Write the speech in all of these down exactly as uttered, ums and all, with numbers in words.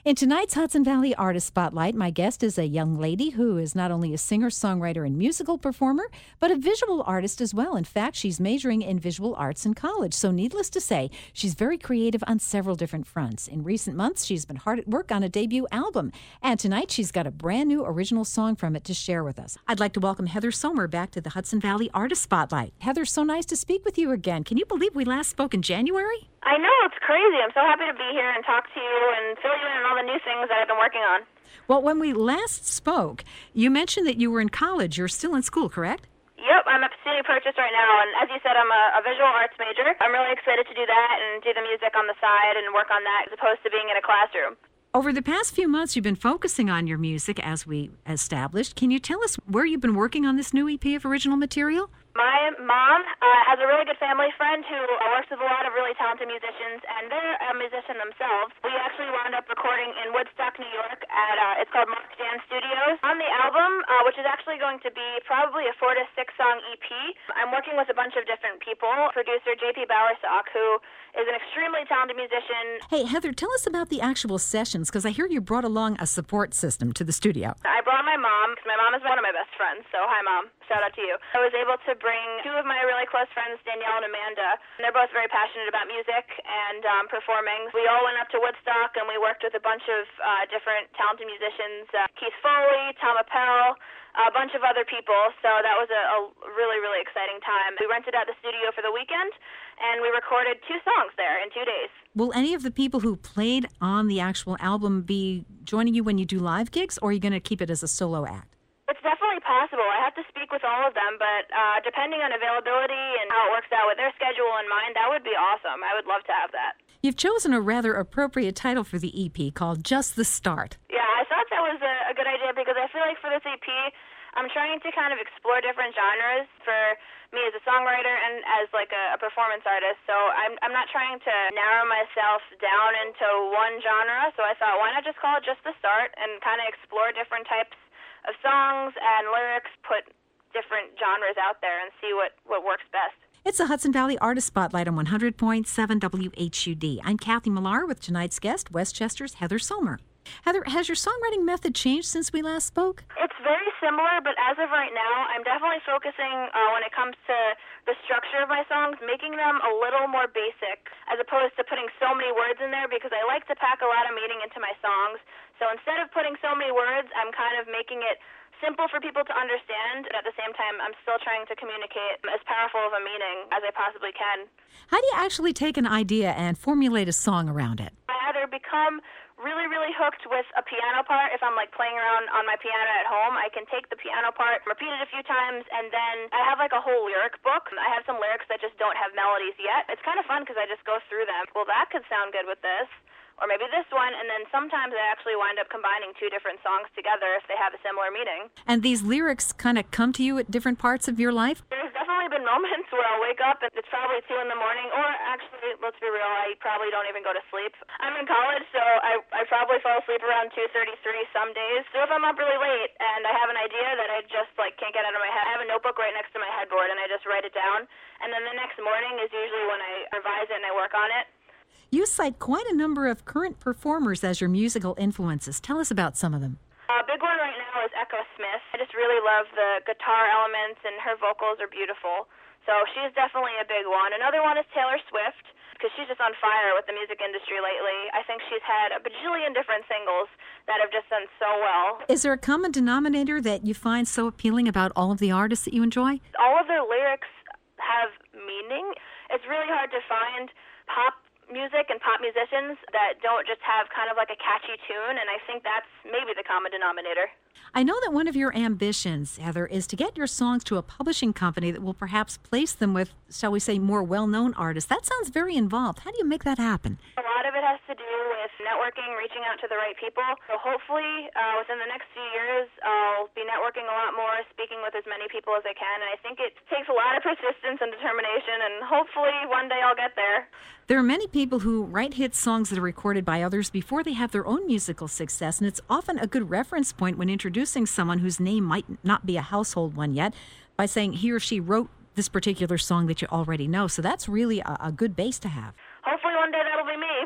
In tonight's Hudson Valley Artist Spotlight, my guest is a young lady who is not only a singer, songwriter, and musical performer, but a visual artist as well. In fact, she's majoring in visual arts in college. So needless to say, she's very creative on several different fronts. In recent months, she's been hard at work on a debut album. And tonight, she's got a brand new original song from it to share with us. I'd like to welcome Heather Sommer back to the Hudson Valley Artist Spotlight. Heather, so nice to speak with you again. Can you believe we last spoke in January? I know, it's crazy. I'm so happy to be here and talk to you and fill you in on all the new things that I've been working on. Well, when we last spoke, you mentioned that you were in college. You're still in school, correct? Yep, I'm at SUNY Purchase right now, and as you said, I'm a, a visual arts major. I'm really excited to do that and do the music on the side and work on that as opposed to being in a classroom. Over the past few months, you've been focusing on your music, as we established. Can you tell us where you've been working on this new E P of original material? My mom uh, has a really good family friend who uh, works with a lot of really talented musicians, and they're a musician themselves. We actually wound up recording in Woodstock, New York at, uh, it's called Mark Dan Studios. On the album, uh, which is actually going to be probably a four to six song E P, I'm working with a bunch of different people. Producer J P Bowersock, who is an extremely talented musician. Hey, Heather, tell us about the actual sessions, because I hear you brought along a support system to the studio. I brought my mom, because my mom is one of my best friends, so hi, Mom. Shout out to you. I was able to bring two of my really close friends, Danielle and Amanda. And they're both very passionate about music and um, performing. We all went up to Woodstock, and we worked with a bunch of uh, different talented musicians, uh, Keith Foley, Tom Appel, a bunch of other people. So that was a, a really, really exciting time. We rented out the studio for the weekend, and we recorded two songs there in two days. Will any of the people who played on the actual album be joining you when you do live gigs, or are you going to keep it as a solo act? It's definitely possible. I have to speak with all of them, but uh, depending on availability and how it works out with their schedule in mind, that would be awesome. I would love to have that. You've chosen a rather appropriate title for the E P called Just the Start. Yeah, I thought that was a, a good idea because I feel like for this E P, I'm trying to kind of explore different genres for me as a songwriter and as like a, a performance artist. So I'm I'm not trying to narrow myself down into one genre. So I thought, why not just call it Just the Start and kind of explore different types of songs and lyrics, put different genres out there and see what, what works best. It's a Hudson Valley Artist Spotlight on one hundred point seven W H U D. I'm Kathy Millar with tonight's guest, Westchester's Heather Sommer. Heather, has your songwriting method changed since we last spoke? It's very similar, but as of right now, I'm definitely focusing uh, when it comes to the structure of my songs, making them a little more basic as opposed to putting so many words in there because I like to pack a lot of meaning into my songs. So instead of putting so many words, I'm kind of making it simple for people to understand. At the same time, I'm still trying to communicate as powerful of a meaning as I possibly can. How do you actually take an idea and formulate a song around it? I either become really, really hooked with a piano part. If I'm like playing around on my piano at home, I can take the piano part, repeat it a few times, and then I have like a whole lyric book. I have some lyrics that just don't have melodies yet. It's kind of fun because I just go through them. Well, that could sound good with this. Or maybe this one, and then sometimes I actually wind up combining two different songs together if they have a similar meaning. And these lyrics kind of come to you at different parts of your life? There's definitely been moments where I'll wake up and it's probably two in the morning, or actually, let's be real, I probably don't even go to sleep. I'm in college, so I, I probably fall asleep around two thirty-three some days. So if I'm up really late and I have an idea that I just like can't get out of my head, I have a notebook right next to my headboard and I just write it down. And then the next morning is usually when I revise it and I work on it. You cite quite a number of current performers as your musical influences. Tell us about some of them. A big one right now is Echo Smith. I just really love the guitar elements, and her vocals are beautiful. So she's definitely a big one. Another one is Taylor Swift, because she's just on fire with the music industry lately. I think she's had a bajillion different singles that have just done so well. Is there a common denominator that you find so appealing about all of the artists that you enjoy? All of their lyrics have meaning. It's really hard to find pop music and pop musicians that don't just have kind of like a catchy tune, and I think that's maybe the common denominator. I know that one of your ambitions, Heather, is to get your songs to a publishing company that will perhaps place them with, shall we say, more well-known artists. That sounds very involved. How do you make that happen? A lot of it has to do with networking, reaching out to the right people. So hopefully, uh, within the next few years, I'll be networking a lot more, speaking with as many people as I can, and I think it takes a lot of persistence and determination, and hopefully one day I'll get there. There are many people who write hit songs that are recorded by others before they have their own musical success, and it's often a good reference point when introducing someone whose name might not be a household one yet by saying he or she wrote this particular song that you already know. So that's really a, a good base to have. Hopefully one day that'll be me, but uh,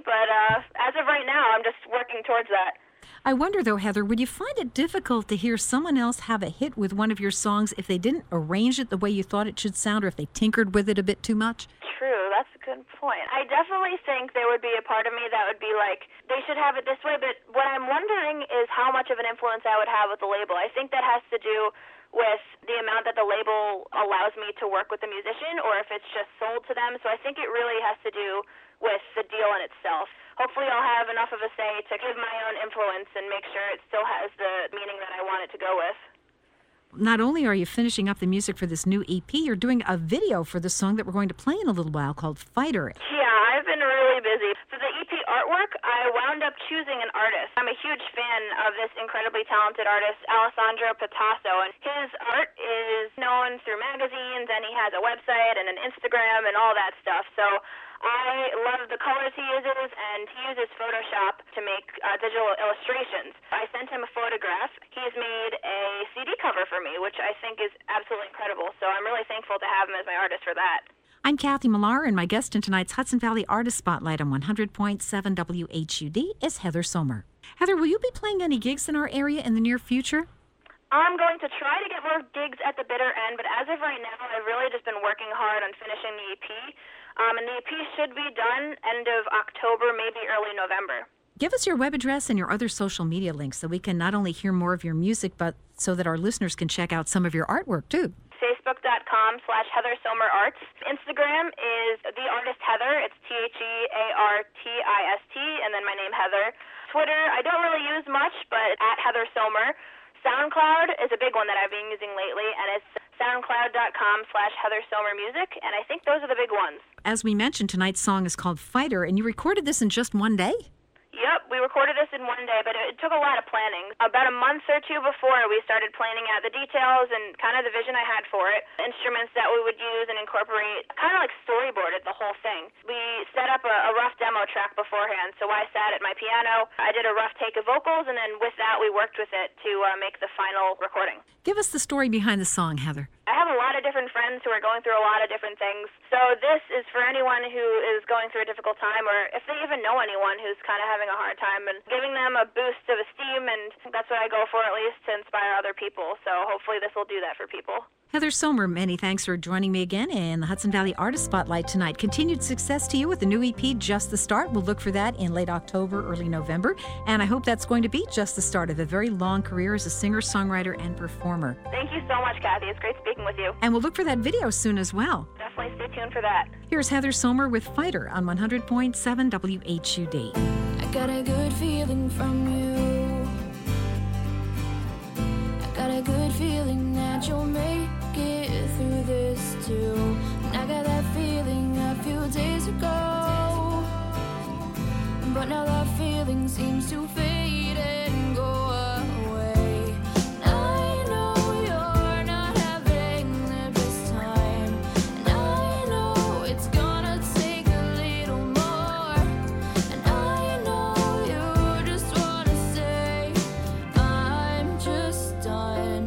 uh, as of right now, I'm just working towards that. I wonder, though, Heather, would you find it difficult to hear someone else have a hit with one of your songs if they didn't arrange it the way you thought it should sound, or if they tinkered with it a bit too much? True, that's a good point. I definitely think there would be a part of me that would be like, they should have it this way, but what I'm wondering is how much of an influence I would have with the label. I think that has to do with the amount that the label allows me to work with the musician, or if it's just sold to them. So I think it really has to do with the deal in itself. Hopefully I'll have enough of a say to give my own influence and make sure it still has the meaning that I want it to go with. Not only are you finishing up the music for this new E P, you're doing a video for the song that we're going to play in a little while called Fighter. Yeah, I've been really busy. For the E P artwork, I wound up choosing an artist. I'm a huge fan of this incredibly talented artist, Alessandro Picasso, and his art is known through magazines, and he has a website and an Instagram and all that stuff. So I love the colors he uses, and he uses Photoshop to make uh, digital illustrations. I sent him a photograph. He's made a C D cover for me, which I think is absolutely incredible. So I'm really thankful to have him as my artist for that. I'm Kathy Millar, and my guest in tonight's Hudson Valley Artist Spotlight on one hundred point seven W H U D is Heather Sommer. Heather, will you be playing any gigs in our area in the near future? I'm going to try to get more gigs at the bitter end, but as of right now, I've really just been working hard on finishing the E P. Um, and the E P should be done end of October, maybe early November. Give us your web address and your other social media links so we can not only hear more of your music, but so that our listeners can check out some of your artwork, too. Facebook.com slash Heather Sommer Arts. Instagram is The Artist Heather. It's T H E A R T I S T, and then my name, Heather. Twitter, I don't really use much, but at Heather Sommer. SoundCloud is a big one that I've been using lately, and it's soundcloud.com slash Heather Sommer Music, and I think those are the big ones. As we mentioned, tonight's song is called Fighter, and you recorded this in just one day? Yep, we recorded this in one day, but it took a lot of planning. About a month or two before, we started planning out the details and kind of the vision I had for it, instruments that we would use and incorporate, kind of like storyboarded the whole thing. We set up a, a rough demo track beforehand, so I sat at my piano, I did a rough take of vocals, and then with that, we worked with it to uh, make the final recording. Give us the story behind the song, Heather. I have a lot of different friends who are going through a lot of different things. So this is for anyone who is going through a difficult time, or if they even know anyone who's kind of having a hard time, and giving them a boost of esteem, and that's what I go for at least, to inspire other people. So hopefully this will do that for people. Heather Sommer, many thanks for joining me again in the Hudson Valley Artist Spotlight tonight. Continued success to you with the new E P, Just the Start. We'll look for that in late October, early November. And I hope that's going to be just the start of a very long career as a singer, songwriter, and performer. Thank you so much, Kathy. It's great speaking with you. And we'll look for that video soon as well. Definitely stay tuned for that. Here's Heather Sommer with Fighter on one hundred point seven W H U D. I got a good feeling from you. I got a good feeling that you'll make it through this too. And I got that feeling a few days ago, but now that feeling seems to fade and go away. I know you're not having the best time, and I know it's gonna take a little more, and I know you just wanna say I'm just done.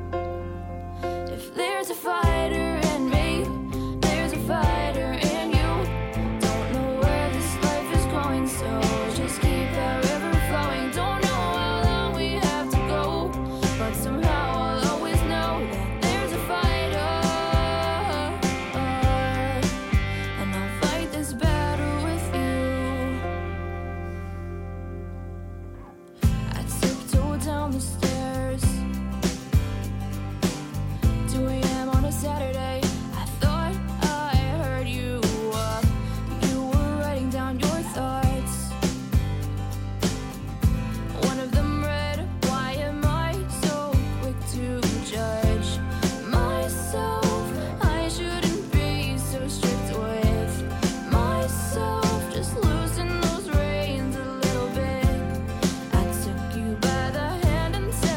If there's a fighter in me, there's a fighter in you. Don't know where this life is going, so just keep that river flowing. Don't know how long we have to go, but somehow I'll always know that there's a fighter, and I'll fight this battle with you. I tiptoe down the stairs, two a m on a Saturday. I thought I heard you up. You were writing down your thoughts. One of them read, why am I so quick to judge myself? I shouldn't be so strict with myself. Just loosen those reins a little bit. I took you by the hand and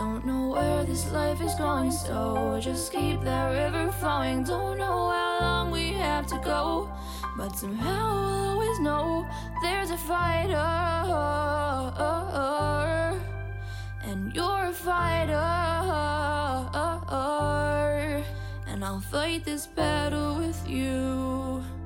Don't know where this life is going, so just keep that river flowing. Don't know how long we have to go, but somehow I'll always know there's a fighter, and you're a fighter, and I'll fight this battle with you.